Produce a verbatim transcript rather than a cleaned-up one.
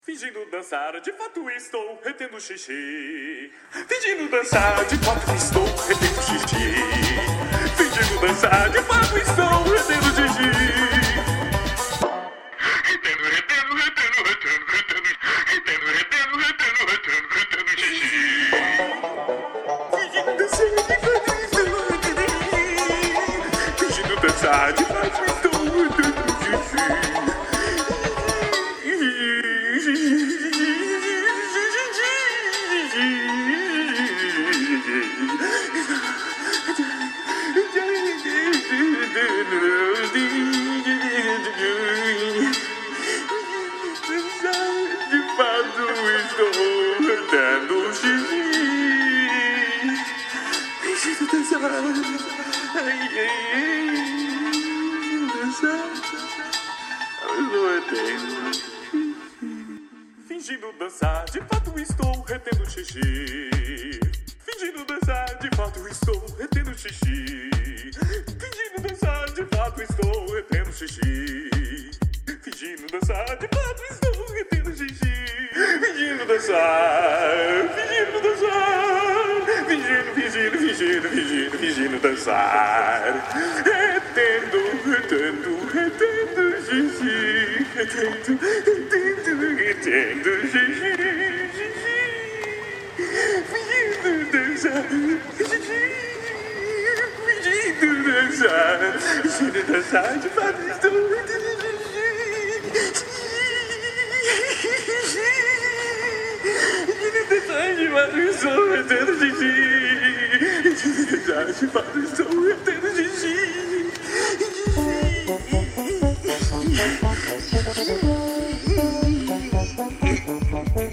Fingindo dançar, de fato estou retendo xixi. Fingindo dançar, de fato estou retendo xixi. Fingindo dançar, de fato estou retendo xixi. Retendo, retendo, retendo, retendo, retendo, retendo, retendo, retendo, retendo, retendo xixi. Fingindo dançar, de fato estou retendo xixi. Fingindo dançar, de fato estou retendo xixi. De fato estou retendo xixi. Fingindo dançar, ai, ai, dançar, estou retendo. Fingindo dançar, de fato estou retendo xixi. Fingindo dançar, de fato estou retendo xixi. Fingindo dançar, de fato estou retendo xixi. Fingindo dançar, de fato estou retendo xixi. Fingindo dançar, fingindo dançar. Fingindo, fingindo, fingindo, fingindo, fingindo dançar. Retendo, retendo, retendo xixi. Retendo, retendo, retendo xixi. Fingindo dançar, xixi. Fingindo dançar, fingindo dançar, de fato estou retendo xixi. Fingindo dançar, de fato estou retendo xixi. Fingindo dançar, de fato estou retendo xixi. Xixi.